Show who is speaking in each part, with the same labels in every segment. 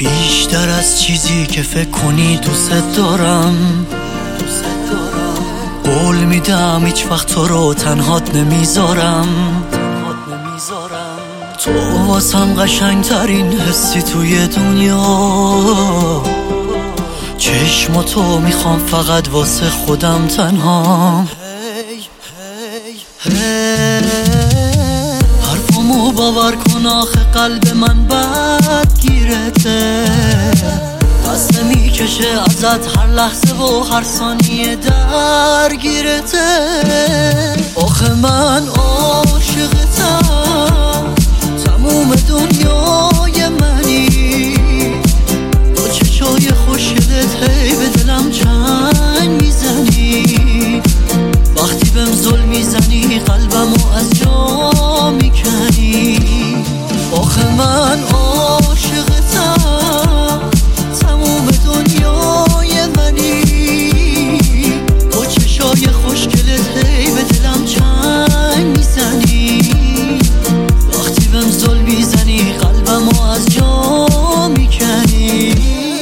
Speaker 1: بیشتر از چیزی که فکر کنی دوست دارم. قول میدم هیچ وقت تو رو تنهات نمیذارم. تو واسم قشنگترین حسی توی دنیا. چشماتو میخوام فقط واسه خودم تنها. حرفمو باور کن آخه قلب من بد گیرته. دست میکشه ازت هر لحظه و هر ثانیه درگیرته. آخه من عاشقتم، تموم دنیای منی. با چشای خوشگلت هی به دلم چنگ میزنی. وقتی بهم ظلم میزنی قلبمو از جا میکنی. آخه من عاشقتم، تموم دنیای منی. با چشای خوشگلت هی به دلم چنگ میزنی. وقتی بهم ظلم میزنی قلبمو از جا میکنی.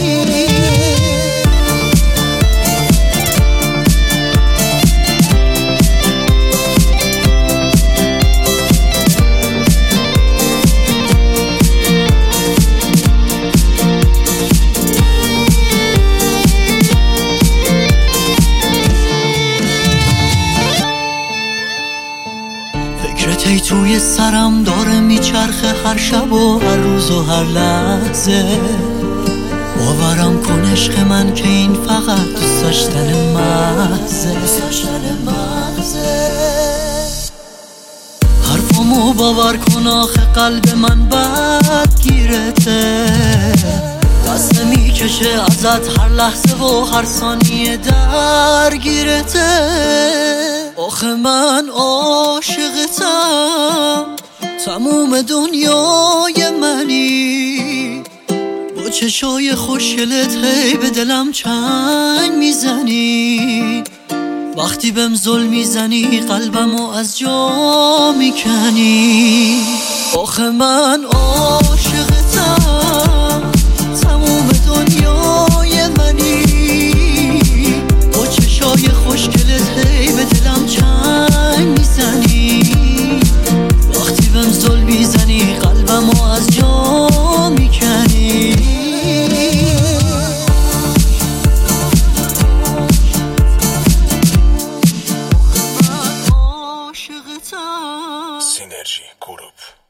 Speaker 1: فکرت ای توی سرم داره میچرخه هر شب و هر روز و هر لحظه. باورم کن عشق من که این فقط دوست داشتن محضه. حرفمو باور کن آخه قلب من بد گیرته. دست میکشه ازت هر لحظه و هر ثانیه درگیرته. آخه من عاشقتم، تموم دنیای منی. با چشای خوشگلت هی به دلم چنگ میزنی. وقتی بهم ظلم میزنی قلبمو از جا میکنی. آخه من عاشقتم، تموم دنیای منی. با چشای خوشگلت هی به دلم چنگ میزنی. وقتی بهم ظلم میزنی قلبمو از جا میکنی.
Speaker 2: سینرژی گروپ.